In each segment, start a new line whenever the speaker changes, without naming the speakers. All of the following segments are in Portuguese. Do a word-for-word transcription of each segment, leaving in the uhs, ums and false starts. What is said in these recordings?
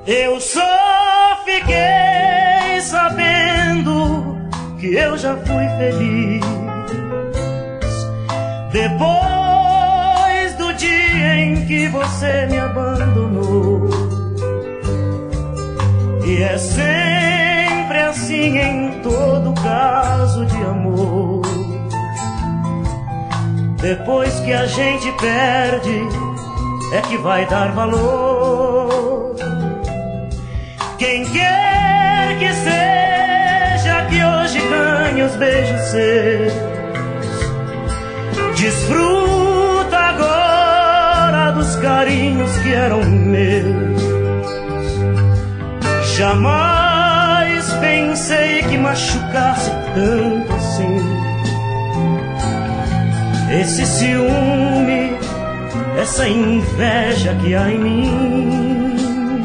Eu só fiquei sabendo que eu já fui feliz depois do dia em que você me abandonou. E é sempre assim em todo caso de amor. Depois que a gente perde é que vai dar valor. Quem quer que seja que hoje ganhe os beijos seus, desfruta agora dos carinhos que eram meus. Jamais pensei que machucasse tanto assim esse ciúme, essa inveja que há em mim.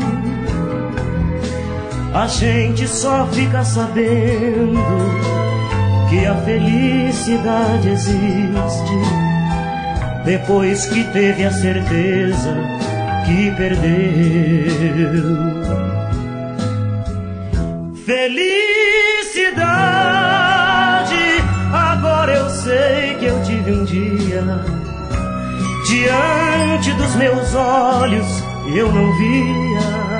A gente só fica sabendo que a felicidade existe depois que teve a certeza que perdeu. Felicidade, agora eu sei que eu tive um dia. Diante dos meus olhos eu não via,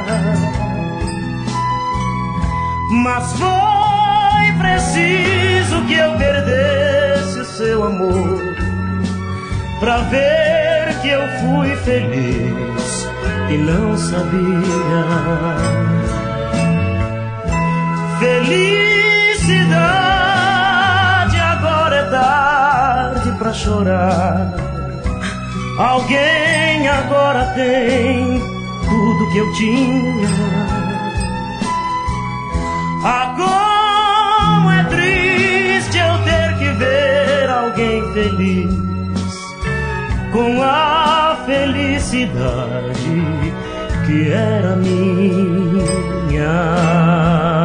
mas foi preciso que eu perdesse o seu amor pra ver que eu fui feliz e não sabia. Felicidade, agora é tarde pra chorar. Alguém agora tem tudo que eu tinha. Ah, como é triste eu ter que ver alguém feliz com a felicidade que era minha.